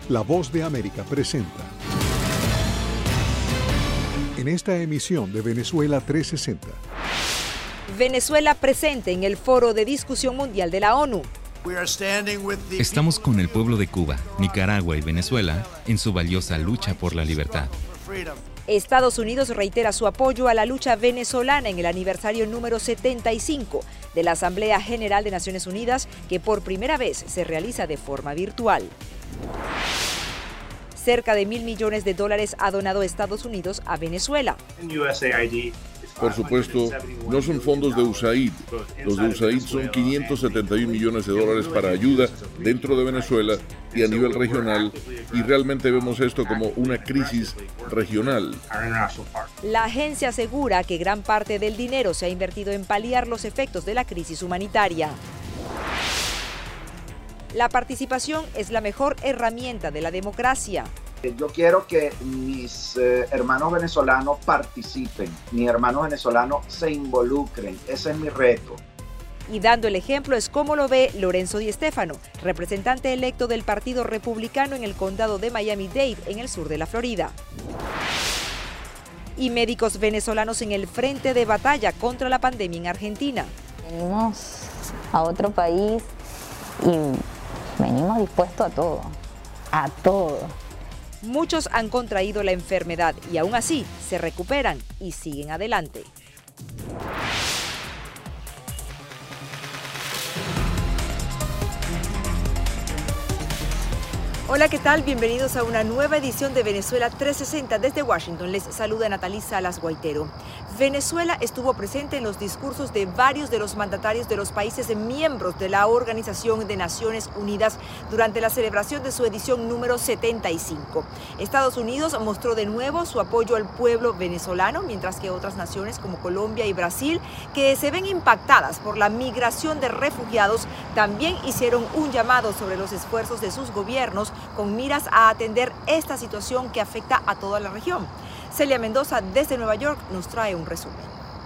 La Voz de América presenta. En esta emisión de Venezuela 360. Venezuela presente en el Foro de Discusión Mundial de la ONU. Estamos con el pueblo de Cuba, Nicaragua y Venezuela en su valiosa lucha por la libertad. Estados Unidos reitera su apoyo a la lucha venezolana en el aniversario número 75 de la Asamblea General de Naciones Unidas, que por primera vez se realiza de forma virtual. Cerca de $1.000 millones ha donado Estados Unidos a Venezuela. Por supuesto, no son fondos de USAID. Los de USAID son $571 millones para ayuda dentro de Venezuela y a nivel regional, y realmente vemos esto como una crisis regional. La agencia asegura que gran parte del dinero se ha invertido en paliar los efectos de la crisis humanitaria. La participación es la mejor herramienta de la democracia. Yo quiero que mis hermanos venezolanos participen, mis hermanos venezolanos se involucren, ese es mi reto. Y dando el ejemplo es como lo ve Lorenzo Di Stéfano, representante electo del Partido Republicano en el condado de Miami-Dade, en el sur de la Florida. Y médicos venezolanos en el frente de batalla contra la pandemia en Argentina. Venimos a otro país y venimos dispuestos a todo, a todo. Muchos han contraído la enfermedad y aún así se recuperan y siguen adelante. Hola, ¿qué tal? Bienvenidos a una nueva edición de Venezuela 360 desde Washington. Les saluda Natalie Salas Guaitero. Venezuela estuvo presente en los discursos de varios de los mandatarios de los países miembros de la Organización de Naciones Unidas durante la celebración de su edición número 75. Estados Unidos mostró de nuevo su apoyo al pueblo venezolano, mientras que otras naciones como Colombia y Brasil, que se ven impactadas por la migración de refugiados, también hicieron un llamado sobre los esfuerzos de sus gobiernos con miras a atender esta situación que afecta a toda la región. Celia Mendoza desde Nueva York nos trae un resumen.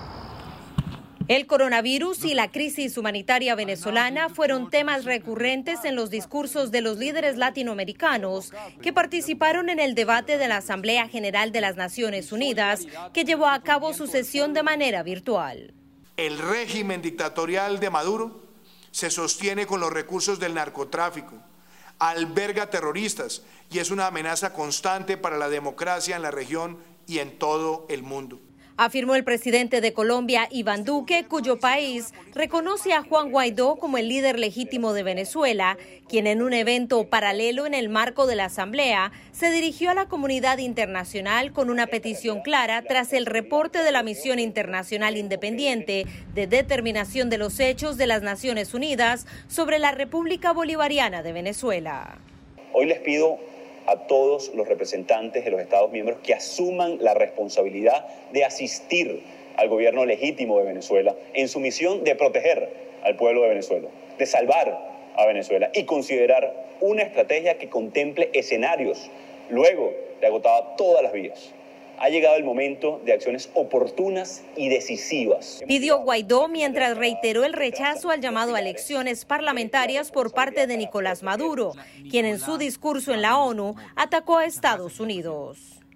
El coronavirus y la crisis humanitaria venezolana fueron temas recurrentes en los discursos de los líderes latinoamericanos que participaron en el debate de la Asamblea General de las Naciones Unidas, que llevó a cabo su sesión de manera virtual. El régimen dictatorial de Maduro se sostiene con los recursos del narcotráfico, alberga terroristas y es una amenaza constante para la democracia en la región y en todo el mundo. Afirmó el presidente de Colombia, Iván Duque, cuyo país reconoce a Juan Guaidó como el líder legítimo de Venezuela, quien en un evento paralelo en el marco de la Asamblea se dirigió a la comunidad internacional con una petición clara tras el reporte de la Misión Internacional Independiente de Determinación de los Hechos de las Naciones Unidas sobre la República Bolivariana de Venezuela. Hoy les pido a todos los representantes de los Estados miembros que asuman la responsabilidad de asistir al gobierno legítimo de Venezuela en su misión de proteger al pueblo de Venezuela, de salvar a Venezuela y considerar una estrategia que contemple escenarios luego de agotar todas las vías. Ha llegado el momento de acciones oportunas y decisivas. Pidió Guaidó mientras reiteró el rechazo al llamado a elecciones parlamentarias por parte de Nicolás Maduro, quien en su discurso en la ONU atacó a Estados Unidos.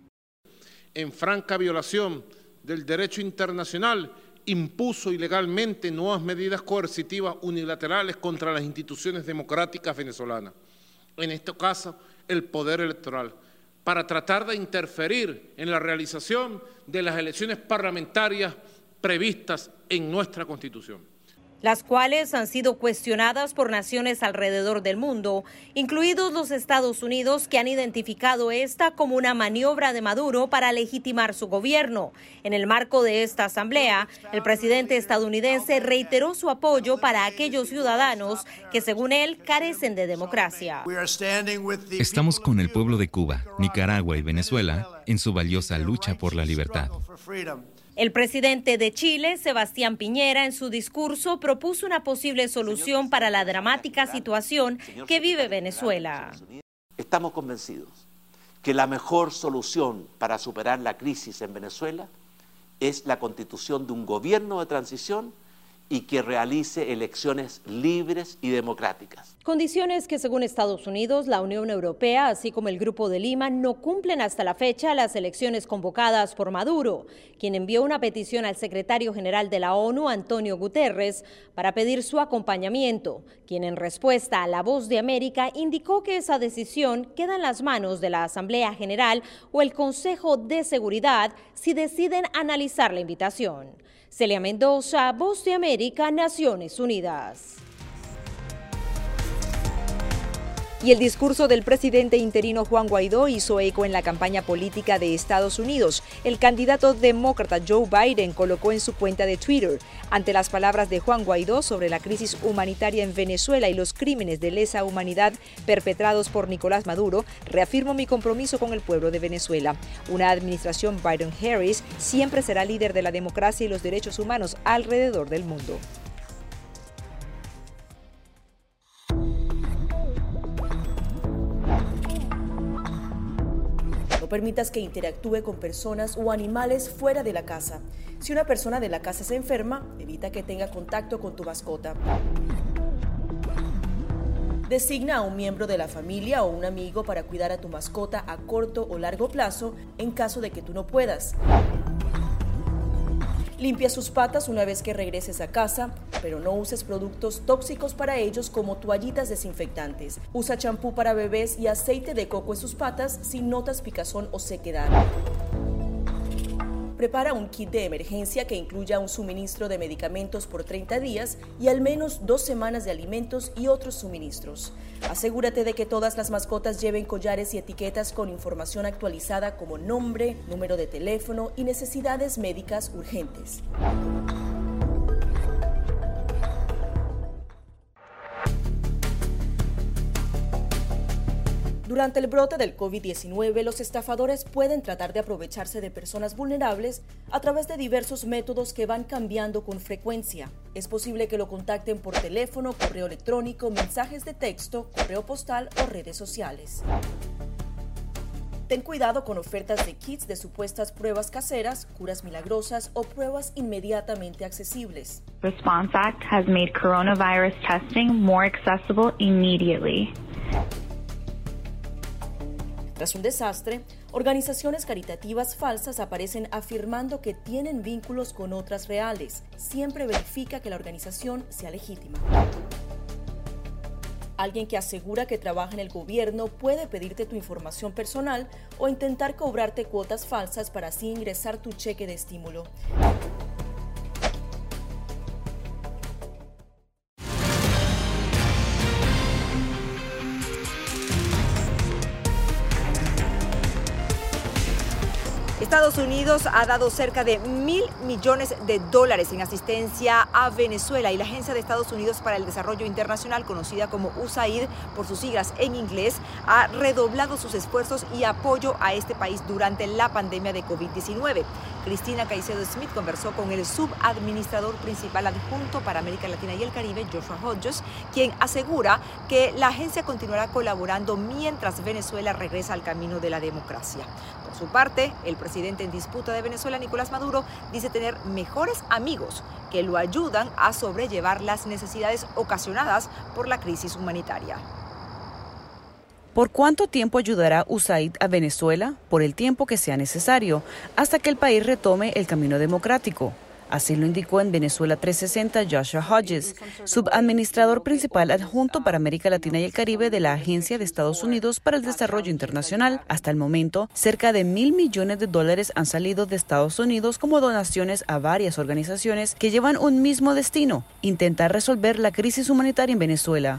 En franca violación del derecho internacional, impuso ilegalmente nuevas medidas coercitivas unilaterales contra las instituciones democráticas venezolanas, en este caso el poder electoral, para tratar de interferir en la realización de las elecciones parlamentarias previstas en nuestra Constitución. Las cuales han sido cuestionadas por naciones alrededor del mundo, incluidos los Estados Unidos, que han identificado esta como una maniobra de Maduro para legitimar su gobierno. En el marco de esta asamblea, el presidente estadounidense reiteró su apoyo para aquellos ciudadanos que, según él, carecen de democracia. Estamos con el pueblo de Cuba, Nicaragua y Venezuela en su valiosa lucha por la libertad. El presidente de Chile, Sebastián Piñera, en su discurso propuso una posible solución para la dramática situación que vive Venezuela. Estamos convencidos que la mejor solución para superar la crisis en Venezuela es la constitución de un gobierno de transición y que realice elecciones libres y democráticas. Condiciones que, según Estados Unidos, la Unión Europea, así como el Grupo de Lima, no cumplen hasta la fecha las elecciones convocadas por Maduro, quien envió una petición al secretario general de la ONU, Antonio Guterres, para pedir su acompañamiento, quien en respuesta a La Voz de América indicó que esa decisión queda en las manos de la Asamblea General o el Consejo de Seguridad si deciden analizar la invitación. Celia Mendoza, Voz de América, Naciones Unidas. Y el discurso del presidente interino Juan Guaidó hizo eco en la campaña política de Estados Unidos. El candidato demócrata Joe Biden colocó en su cuenta de Twitter: ante las palabras de Juan Guaidó sobre la crisis humanitaria en Venezuela y los crímenes de lesa humanidad perpetrados por Nicolás Maduro, reafirmo mi compromiso con el pueblo de Venezuela. Una administración Biden-Harris siempre será líder de la democracia y los derechos humanos alrededor del mundo. No permitas que interactúe con personas o animales fuera de la casa. Si una persona de la casa se enferma, evita que tenga contacto con tu mascota. Designa a un miembro de la familia o un amigo para cuidar a tu mascota a corto o largo plazo en caso de que tú no puedas. Limpia sus patas una vez que regreses a casa, pero no uses productos tóxicos para ellos como toallitas desinfectantes. Usa champú para bebés y aceite de coco en sus patas si notas picazón o sequedad. Prepara un kit de emergencia que incluya un suministro de medicamentos por 30 días y al menos 2 semanas de alimentos y otros suministros. Asegúrate de que todas las mascotas lleven collares y etiquetas con información actualizada como nombre, número de teléfono y necesidades médicas urgentes. Durante el brote del COVID-19, los estafadores pueden tratar de aprovecharse de personas vulnerables a través de diversos métodos que van cambiando con frecuencia. Es posible que lo contacten por teléfono, correo electrónico, mensajes de texto, correo postal o redes sociales. Ten cuidado con ofertas de kits de supuestas pruebas caseras, curas milagrosas o pruebas inmediatamente accesibles. Response Act has made coronavirus testing more accessible immediately. Tras un desastre, organizaciones caritativas falsas aparecen afirmando que tienen vínculos con otras reales. Siempre verifica que la organización sea legítima. Alguien que asegura que trabaja en el gobierno puede pedirte tu información personal o intentar cobrarte cuotas falsas para así ingresar tu cheque de estímulo. Estados Unidos ha dado cerca de $1.000 millones en asistencia a Venezuela y la Agencia de Estados Unidos para el Desarrollo Internacional, conocida como USAID por sus siglas en inglés, ha redoblado sus esfuerzos y apoyo a este país durante la pandemia de COVID-19. Cristina Caicedo Smith conversó con el subadministrador principal adjunto para América Latina y el Caribe, Joshua Hodges, quien asegura que la agencia continuará colaborando mientras Venezuela regresa al camino de la democracia. Por su parte, el presidente en disputa de Venezuela, Nicolás Maduro, dice tener mejores amigos que lo ayudan a sobrellevar las necesidades ocasionadas por la crisis humanitaria. ¿Por cuánto tiempo ayudará USAID a Venezuela? Por el tiempo que sea necesario, hasta que el país retome el camino democrático. Así lo indicó en Venezuela 360 Joshua Hodges, subadministrador principal adjunto para América Latina y el Caribe de la Agencia de Estados Unidos para el Desarrollo Internacional. Hasta el momento, cerca de $1.000 millones han salido de Estados Unidos como donaciones a varias organizaciones que llevan un mismo destino: intentar resolver la crisis humanitaria en Venezuela.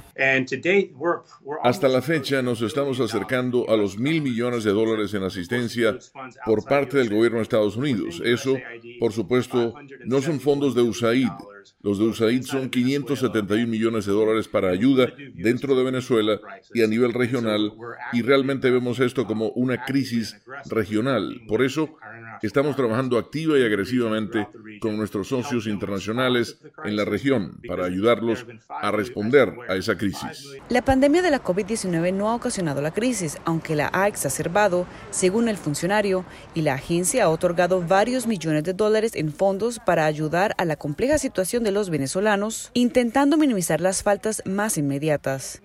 Hasta la fecha nos estamos acercando a los $1.000 millones en asistencia por parte del gobierno de Estados Unidos. Eso, por supuesto, no son fondos de USAID. Los de USAID son $571 millones para ayuda dentro de Venezuela y a nivel regional, y realmente vemos esto como una crisis regional. Por eso, estamos trabajando activa y agresivamente con nuestros socios internacionales en la región para ayudarlos a responder a esa crisis. La pandemia de la COVID-19 no ha ocasionado la crisis, aunque la ha exacerbado, según el funcionario, y la agencia ha otorgado varios millones de dólares en fondos para ayudar a la compleja situación situación de los venezolanos, intentando minimizar las faltas más inmediatas.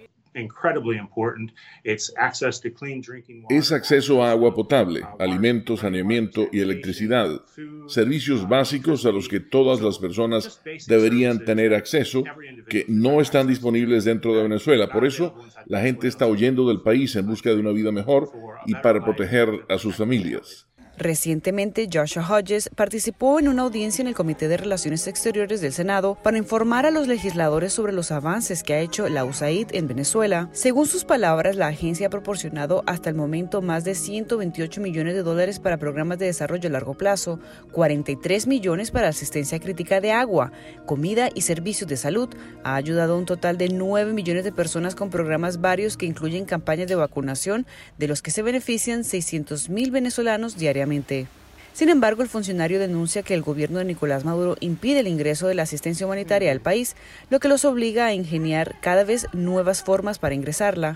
Es acceso a agua potable, alimentos, saneamiento y electricidad, servicios básicos a los que todas las personas deberían tener acceso, que no están disponibles dentro de Venezuela. Por eso, la gente está huyendo del país en busca de una vida mejor y para proteger a sus familias. Recientemente, Joshua Hodges participó en una audiencia en el Comité de Relaciones Exteriores del Senado para informar a los legisladores sobre los avances que ha hecho la USAID en Venezuela. Según sus palabras, la agencia ha proporcionado hasta el momento más de $128 millones para programas de desarrollo a largo plazo, 43 millones para asistencia crítica de agua, comida y servicios de salud. Ha ayudado a un total de 9 millones de personas con programas varios que incluyen campañas de vacunación, de los que se benefician 600,000 venezolanos diariamente. Sin embargo, el funcionario denuncia que el gobierno de Nicolás Maduro impide el ingreso de la asistencia humanitaria al país, lo que los obliga a ingeniar cada vez nuevas formas para ingresarla.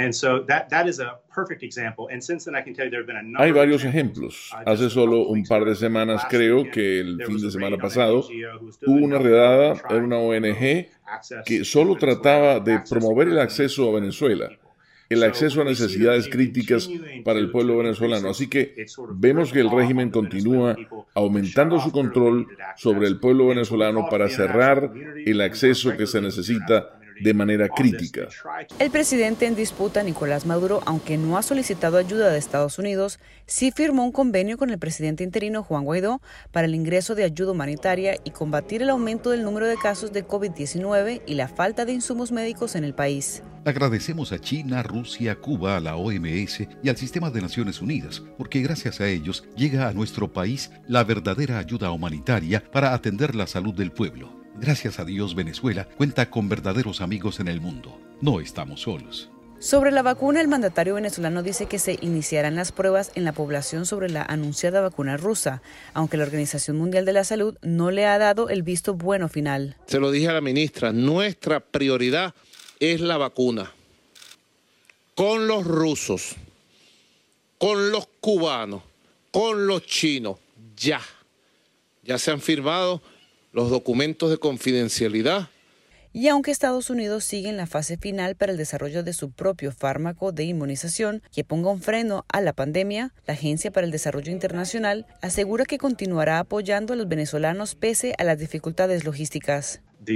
Hay varios ejemplos. Hace solo un par de semanas, creo que el fin de semana pasado, hubo una redada en una ONG que solo trataba de promover el acceso a Venezuela, el acceso a necesidades críticas para el pueblo venezolano. Así que vemos que el régimen continúa aumentando su control sobre el pueblo venezolano para cerrar el acceso que se necesita de manera crítica. El presidente en disputa, Nicolás Maduro, aunque no ha solicitado ayuda de Estados Unidos, sí firmó un convenio con el presidente interino Juan Guaidó para el ingreso de ayuda humanitaria y combatir el aumento del número de casos de COVID-19 y la falta de insumos médicos en el país. Agradecemos a China, Rusia, Cuba, a la OMS y al Sistema de Naciones Unidas, porque gracias a ellos llega a nuestro país la verdadera ayuda humanitaria para atender la salud del pueblo. Gracias a Dios, Venezuela cuenta con verdaderos amigos en el mundo. No estamos solos. Sobre la vacuna, el mandatario venezolano dice que se iniciarán las pruebas en la población sobre la anunciada vacuna rusa, aunque la Organización Mundial de la Salud no le ha dado el visto bueno final. Se lo dije a la ministra, nuestra prioridad es la vacuna. Con los rusos, con los cubanos, con los chinos, ya se han firmado los documentos de confidencialidad. Y aunque Estados Unidos sigue en la fase final para el desarrollo de su propio fármaco de inmunización que ponga un freno a la pandemia, la Agencia para el Desarrollo Internacional asegura que continuará apoyando a los venezolanos pese a las dificultades logísticas.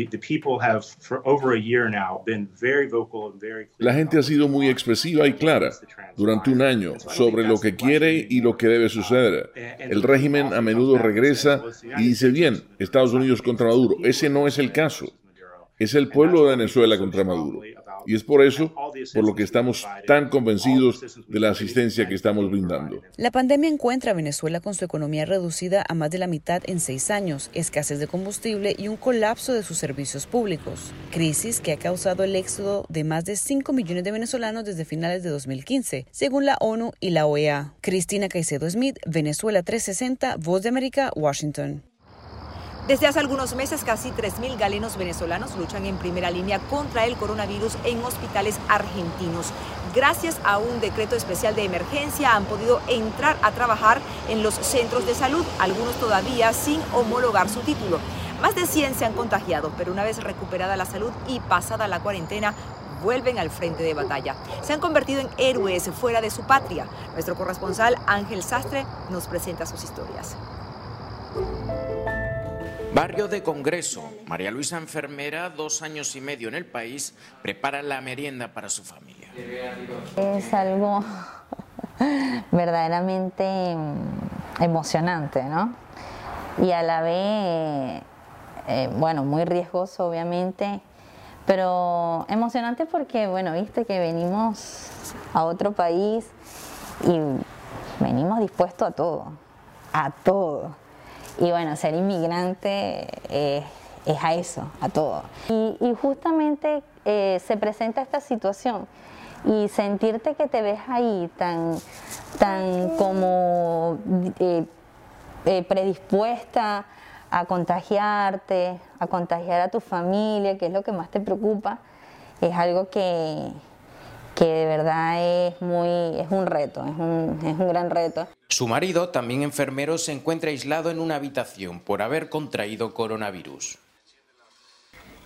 La gente ha sido muy expresiva y clara durante un año sobre lo que quiere y lo que debe suceder. El régimen a menudo regresa y dice, bien, Estados Unidos contra Maduro. Ese no es el caso. Es el pueblo de Venezuela contra Maduro. Y es por eso por lo que estamos tan convencidos de la asistencia que estamos brindando. La pandemia encuentra a Venezuela con su economía reducida a más de la mitad en 6 años, escasez de combustible y un colapso de sus servicios públicos. Crisis que ha causado el éxodo de más de 5 millones de venezolanos desde finales de 2015, según la ONU y la OEA. Cristina Caicedo Smith, Venezuela 360, Voz de América, Washington. Desde hace algunos meses, casi 3.000 galenos venezolanos luchan en primera línea contra el coronavirus en hospitales argentinos. Gracias a un decreto especial de emergencia han podido entrar a trabajar en los centros de salud, algunos todavía sin homologar su título. Más de 100 se han contagiado, pero una vez recuperada la salud y pasada la cuarentena, vuelven al frente de batalla. Se han convertido en héroes fuera de su patria. Nuestro corresponsal Ángel Sastre nos presenta sus historias. Barrio de Congreso. María Luisa, enfermera, 2 años y medio en el país, prepara la merienda para su familia. Es algo verdaderamente emocionante, ¿no? Y a la vez, bueno, muy riesgoso, obviamente, pero emocionante porque, bueno, viste que venimos a otro país y venimos dispuestos a todo, a todo. Y bueno, ser inmigrante es a eso, a todo. Y justamente se presenta esta situación y sentirte que te ves ahí tan como predispuesta a contagiarte, a contagiar a tu familia, que es lo que más te preocupa, es algo que de verdad es un reto, es un gran reto. Su marido, también enfermero, se encuentra aislado en una habitación por haber contraído coronavirus.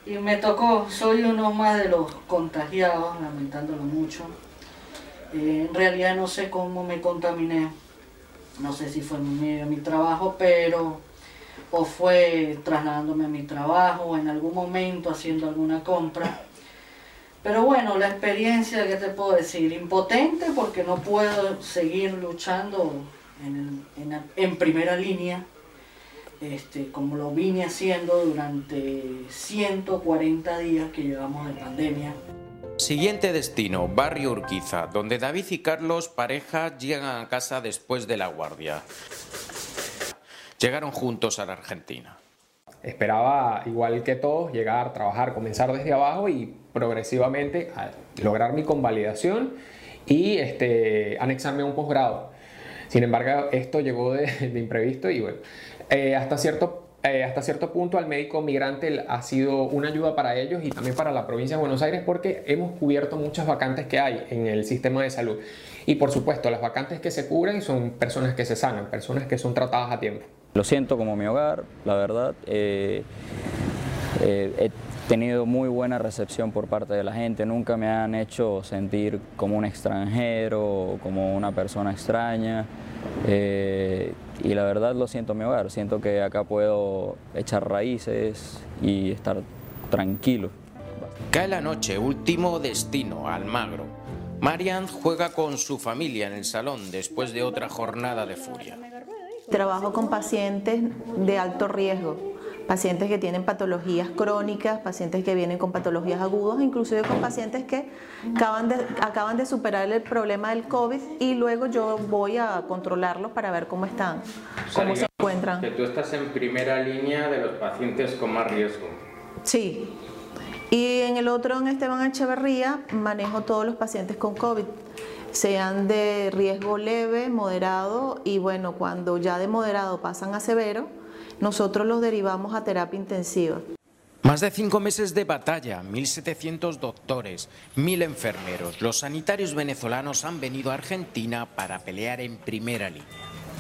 Y me tocó, soy uno más de los contagiados, lamentándolo mucho. En realidad no sé cómo me contaminé, no sé si fue en medio de mi trabajo, o fue trasladándome a mi trabajo, o en algún momento haciendo alguna compra. Pero bueno, la experiencia, ¿qué te puedo decir? Impotente porque no puedo seguir luchando en primera línea, como lo vine haciendo durante 140 días que llevamos de pandemia. Siguiente destino, Barrio Urquiza, donde David y Carlos, pareja, llegan a casa después de la guardia. Llegaron juntos a la Argentina. Esperaba, igual que todos, llegar, trabajar, comenzar desde abajo y progresivamente lograr mi convalidación y anexarme a un posgrado. Sin embargo, esto llegó de imprevisto y bueno, hasta cierto punto al médico migrante ha sido una ayuda para ellos y también para la provincia de Buenos Aires porque hemos cubierto muchas vacantes que hay en el sistema de salud. Y por supuesto, las vacantes que se cubren son personas que se sanan, personas que son tratadas a tiempo. Lo siento como mi hogar, la verdad. He tenido muy buena recepción por parte de la gente, nunca me han hecho sentir como un extranjero o como una persona extraña. Y la verdad lo siento en mi hogar, siento que acá puedo echar raíces y estar tranquilo. Cae la noche, último destino, Almagro. Marian juega con su familia en el salón después de otra jornada de furia. Trabajo con pacientes de alto riesgo, pacientes que tienen patologías crónicas, pacientes que vienen con patologías agudas, inclusive con pacientes que acaban de superar el problema del COVID y luego yo voy a controlarlos para ver cómo están, cómo se encuentran. Que tú estás en primera línea de los pacientes con más riesgo. Sí, y en el otro, en Esteban Echeverría, manejo todos los pacientes con COVID, sean de riesgo leve, moderado y bueno, cuando ya de moderado pasan a severo, nosotros los derivamos a terapia intensiva. Más de 5 meses de batalla, 1.700 doctores, 1.000 enfermeros. Los sanitarios venezolanos han venido a Argentina para pelear en primera línea.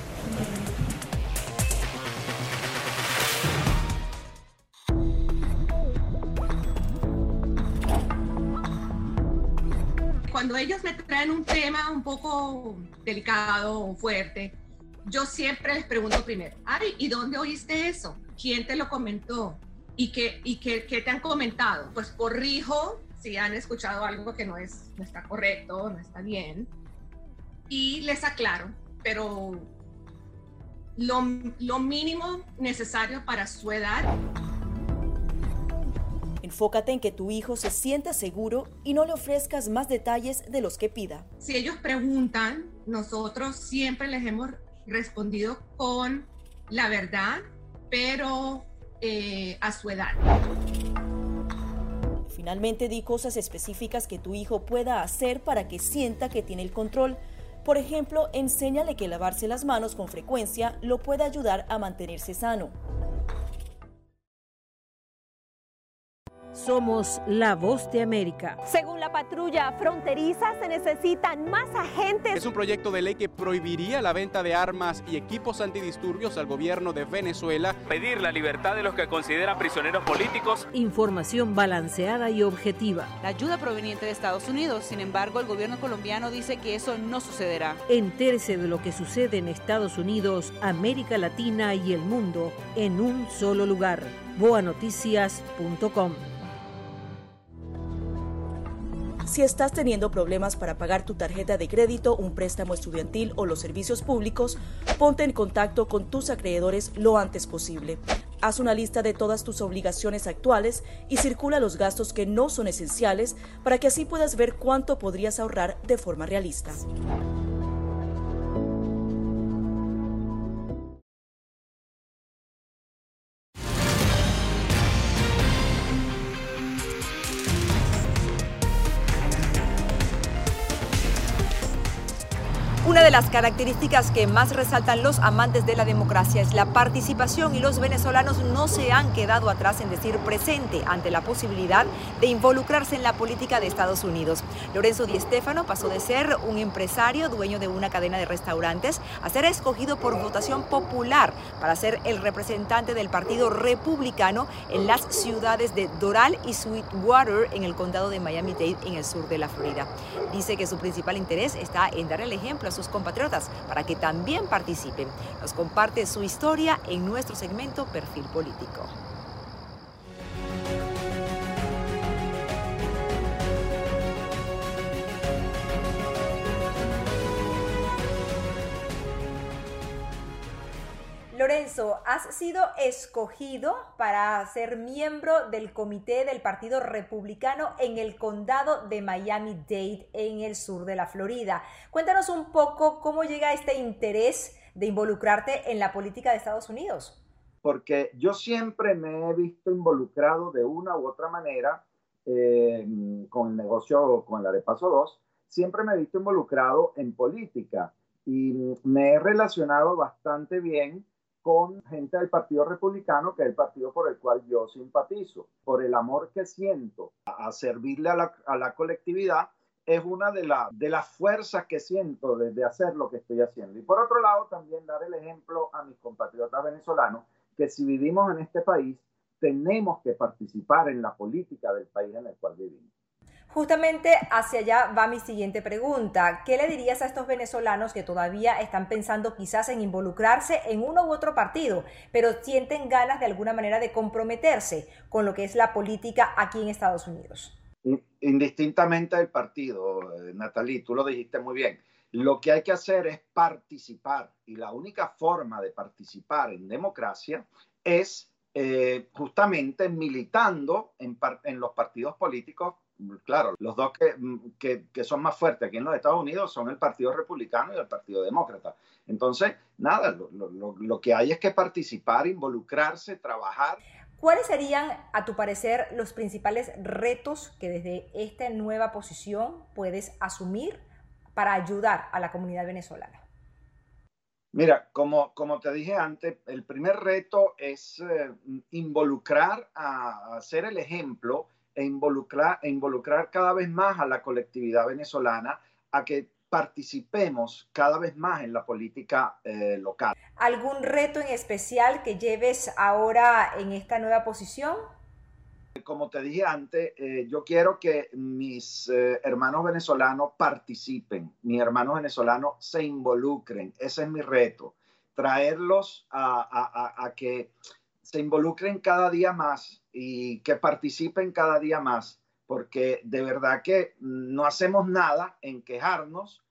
Cuando ellos me traen un tema un poco delicado o fuerte, yo siempre les pregunto primero, ay, ¿y dónde oíste eso? ¿Quién te lo comentó? ¿Y qué te han comentado? Pues corrijo si han escuchado algo que no está correcto, no está bien, y les aclaro, pero lo mínimo necesario para su edad. Enfócate en que tu hijo se sienta seguro y no le ofrezcas más detalles de los que pida. Si ellos preguntan, nosotros siempre les hemos respondido con la verdad, pero a su edad. Finalmente, di cosas específicas que tu hijo pueda hacer para que sienta que tiene el control. Por ejemplo, enséñale que lavarse las manos con frecuencia lo puede ayudar a mantenerse sano. Somos la voz de América. Según la patrulla fronteriza, se necesitan más agentes. Es un proyecto de ley que prohibiría la venta de armas y equipos antidisturbios al gobierno de Venezuela. Pedir la libertad de los que consideran prisioneros políticos. Información balanceada y objetiva. La ayuda proveniente de Estados Unidos, sin embargo, el gobierno colombiano dice que eso no sucederá. Entérese de lo que sucede en Estados Unidos, América Latina y el mundo en un solo lugar. boanoticias.com. Si estás teniendo problemas para pagar tu tarjeta de crédito, un préstamo estudiantil o los servicios públicos, ponte en contacto con tus acreedores lo antes posible. Haz una lista de todas tus obligaciones actuales y circula los gastos que no son esenciales para que así puedas ver cuánto podrías ahorrar de forma realista. Una de las características que más resaltan los amantes de la democracia es la participación, y los venezolanos no se han quedado atrás en decir presente ante la posibilidad de involucrarse en la política de Estados Unidos. Lorenzo Di Stéfano pasó de ser un empresario dueño de una cadena de restaurantes a ser escogido por votación popular para ser el representante del Partido Republicano en las ciudades de Doral y Sweetwater en el condado de Miami-Dade en el sur de la Florida. Dice que su principal interés está en dar el ejemplo a sus compatriotas para que también participen. Nos comparte su historia en nuestro segmento Perfil Político. Lorenzo, has sido escogido para ser miembro del comité del Partido Republicano en el condado de Miami-Dade, en el sur de la Florida. Cuéntanos un poco cómo llega este interés de involucrarte en la política de Estados Unidos. Porque yo siempre me he visto involucrado de una u otra manera con el negocio, con el Arepaso 2, siempre me he visto involucrado en política y me he relacionado bastante bien con gente del Partido Republicano, que es el partido por el cual yo simpatizo. Por el amor que siento a servirle a la colectividad, es una de las fuerzas que siento de hacer lo que estoy haciendo. Y por otro lado, también dar el ejemplo a mis compatriotas venezolanos, que si vivimos en este país, tenemos que participar en la política del país en el cual vivimos. Justamente hacia allá va mi siguiente pregunta. ¿Qué le dirías a estos venezolanos que todavía están pensando quizás en involucrarse en uno u otro partido, pero sienten ganas de alguna manera de comprometerse con lo que es la política aquí en Estados Unidos? Indistintamente del partido, Natalie, tú lo dijiste muy bien. Lo que hay que hacer es participar, y la única forma de participar en democracia es justamente militando en los partidos políticos. Claro, los dos que son más fuertes aquí en los Estados Unidos son el Partido Republicano y el Partido Demócrata. Entonces, nada, lo que hay es que participar, involucrarse, trabajar. ¿Cuáles serían, a tu parecer, los principales retos que desde esta nueva posición puedes asumir para ayudar a la comunidad venezolana? Mira, como te dije antes, el primer reto es involucrar a ser el ejemplo e involucrar cada vez más a la colectividad venezolana a que participemos cada vez más en la política local. ¿Algún reto en especial que lleves ahora en esta nueva posición? Como te dije antes, yo quiero que mis hermanos venezolanos participen, mis hermanos venezolanos se involucren. Ese es mi reto, traerlos a que se involucren cada día más y que participen cada día más, porque de verdad que no hacemos nada en quejarnos,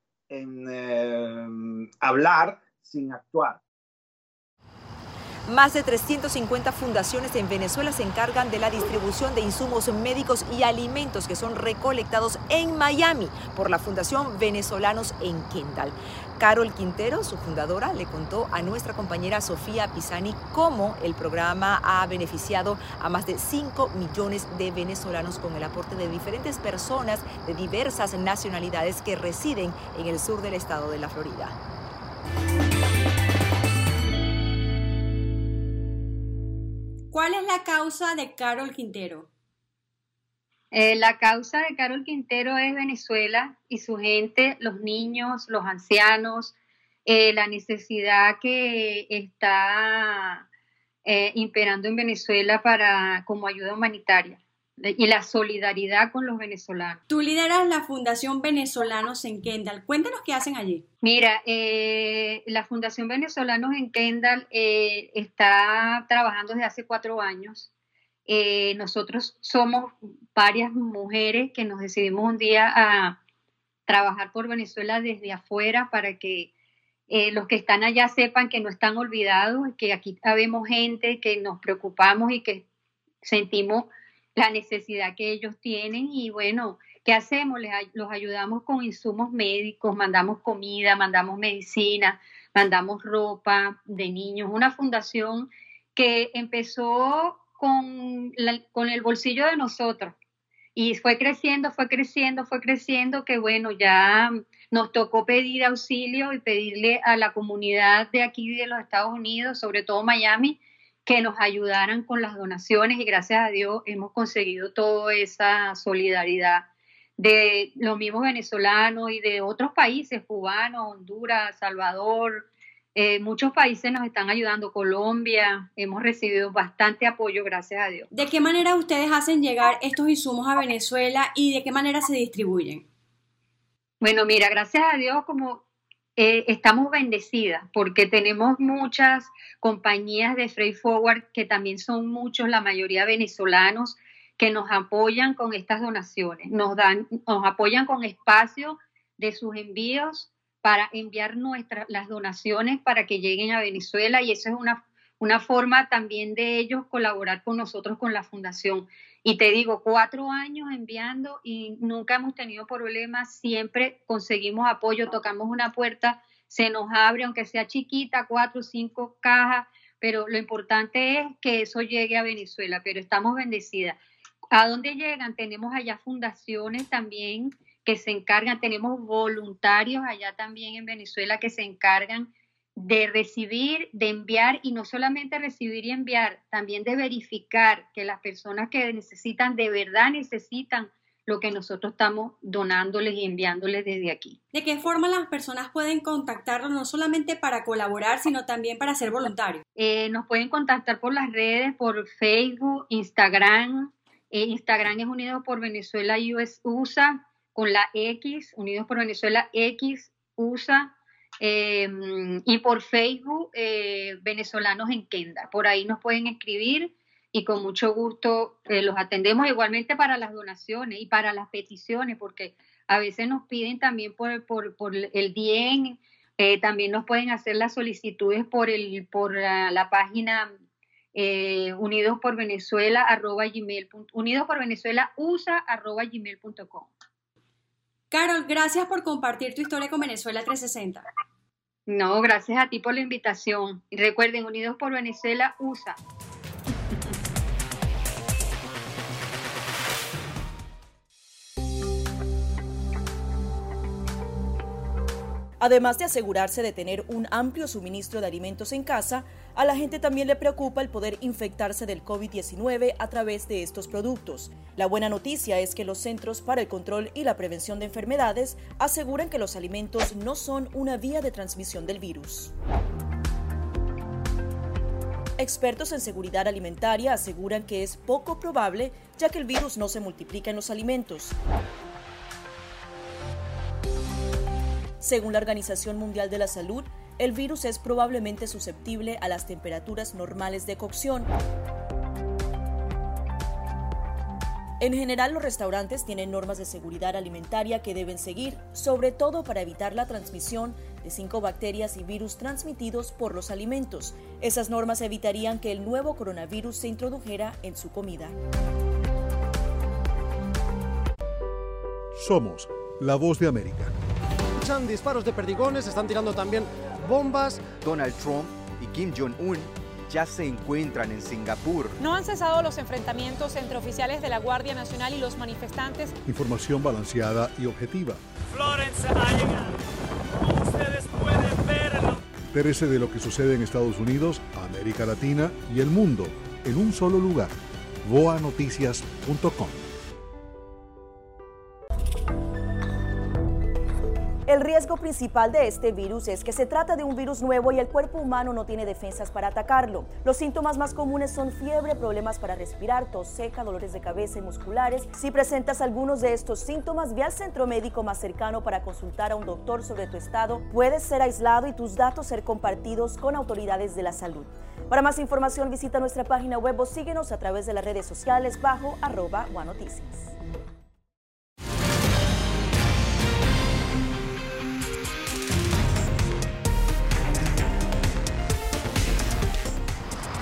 en hablar sin actuar. Más de 350 fundaciones en Venezuela se encargan de la distribución de insumos médicos y alimentos que son recolectados en Miami por la Fundación Venezolanos en Kendall. Carol Quintero, su fundadora, le contó a nuestra compañera Sofía Pisani cómo el programa ha beneficiado a más de 5 millones de venezolanos con el aporte de diferentes personas de diversas nacionalidades que residen en el sur del estado de la Florida. ¿Cuál es la causa de Carol Quintero? La causa de Carol Quintero es Venezuela y su gente, los niños, los ancianos, la necesidad que está imperando en Venezuela como ayuda humanitaria y la solidaridad con los venezolanos. Tú lideras la Fundación Venezolanos en Kendall. Cuéntanos qué hacen allí. Mira, la Fundación Venezolanos en Kendall está trabajando desde hace 4 años. Nosotros somos varias mujeres que nos decidimos un día a trabajar por Venezuela desde afuera para que los que están allá sepan que no están olvidados, que aquí habemos gente que nos preocupamos y que sentimos la necesidad que ellos tienen. Y bueno, ¿qué hacemos? Los ayudamos con insumos médicos, mandamos comida, mandamos medicina, mandamos ropa de niños. Una fundación que empezó con el bolsillo de nosotros y fue creciendo, que bueno, ya nos tocó pedir auxilio y pedirle a la comunidad de aquí de los Estados Unidos, sobre todo Miami, que nos ayudaran con las donaciones y gracias a Dios hemos conseguido toda esa solidaridad de los mismos venezolanos y de otros países, cubanos, Honduras, Salvador, muchos países nos están ayudando, Colombia, hemos recibido bastante apoyo, gracias a Dios. ¿De qué manera ustedes hacen llegar estos insumos a Venezuela y de qué manera se distribuyen? Bueno, mira, gracias a Dios como estamos bendecidas porque tenemos muchas compañías de freight forward que también son muchos, la mayoría venezolanos, que nos apoyan con estas donaciones, nos apoyan con espacio de sus envíos para enviar las donaciones para que lleguen a Venezuela y eso es una forma también de ellos colaborar con nosotros, con la fundación. Y te digo, 4 años enviando y nunca hemos tenido problemas, siempre conseguimos apoyo, tocamos una puerta, se nos abre, aunque sea chiquita, 4 o 5 cajas, pero lo importante es que eso llegue a Venezuela, pero estamos bendecidas. ¿A dónde llegan? Tenemos allá fundaciones también que se encargan, tenemos voluntarios allá también en Venezuela que se encargan de recibir, de enviar y no solamente recibir y enviar, también de verificar que las personas que necesitan, de verdad necesitan lo que nosotros estamos donándoles y enviándoles desde aquí. ¿De qué forma las personas pueden contactarnos no solamente para colaborar, sino también para ser voluntarios? Nos pueden contactar por las redes, por Facebook, Instagram. Instagram es Unidos por Venezuela USA, con la X, Unidos por Venezuela X, USA. Y por Facebook, Venezolanos en Kendall. Por ahí nos pueden escribir y con mucho gusto los atendemos, igualmente para las donaciones y para las peticiones, porque a veces nos piden también por el DIEN, también nos pueden hacer las solicitudes por la página Unidos por Venezuela @gmail.com. Carol, gracias por compartir tu historia con Venezuela 360. No, gracias a ti por la invitación. Y recuerden, Unidos por Venezuela USA. Además de asegurarse de tener un amplio suministro de alimentos en casa, a la gente también le preocupa el poder infectarse del COVID-19 a través de estos productos. La buena noticia es que los Centros para el Control y la Prevención de Enfermedades aseguran que los alimentos no son una vía de transmisión del virus. Expertos en seguridad alimentaria aseguran que es poco probable, ya que el virus no se multiplica en los alimentos. Según la Organización Mundial de la Salud, el virus es probablemente susceptible a las temperaturas normales de cocción. En general, los restaurantes tienen normas de seguridad alimentaria que deben seguir, sobre todo para evitar la transmisión de 5 bacterias y virus transmitidos por los alimentos. Esas normas evitarían que el nuevo coronavirus se introdujera en su comida. Somos la voz de América. Disparos de perdigones, están tirando también bombas. Donald Trump y Kim Jong-un ya se encuentran en Singapur. No han cesado los enfrentamientos entre oficiales de la Guardia Nacional y los manifestantes. Información balanceada y objetiva. Florence ha llegado. Como ustedes pueden verlo. Entérese de lo que sucede en Estados Unidos, América Latina y el mundo en un solo lugar. voanoticias.com. El riesgo principal de este virus es que se trata de un virus nuevo y el cuerpo humano no tiene defensas para atacarlo. Los síntomas más comunes son fiebre, problemas para respirar, tos seca, dolores de cabeza y musculares. Si presentas algunos de estos síntomas, ve al centro médico más cercano para consultar a un doctor sobre tu estado. Puedes ser aislado y tus datos ser compartidos con autoridades de la salud. Para más información, visita nuestra página web o síguenos a través de las redes sociales bajo @guanoticias.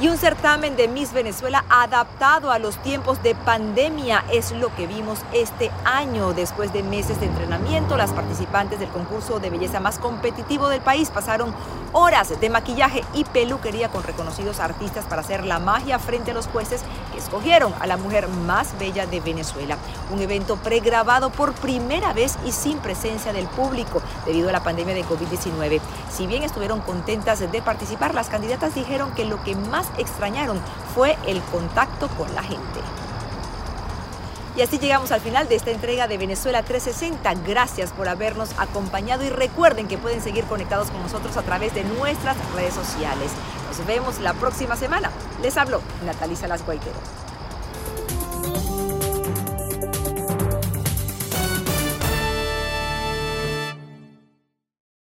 Y un certamen de Miss Venezuela adaptado a los tiempos de pandemia es lo que vimos este año. Después de meses de entrenamiento, las participantes del concurso de belleza más competitivo del país pasaron horas de maquillaje y peluquería con reconocidos artistas para hacer la magia frente a los jueces que escogieron a la mujer más bella de Venezuela. Un evento pregrabado por primera vez y sin presencia del público debido a la pandemia de COVID-19. Si bien estuvieron contentas de participar, las candidatas dijeron que lo que más extrañaron fue el contacto con la gente. Y así llegamos al final de esta entrega de Venezuela 360. Gracias por habernos acompañado y recuerden que pueden seguir conectados con nosotros a través de nuestras redes sociales. Nos vemos la próxima semana. Les habló Natalie Salas Guaitero.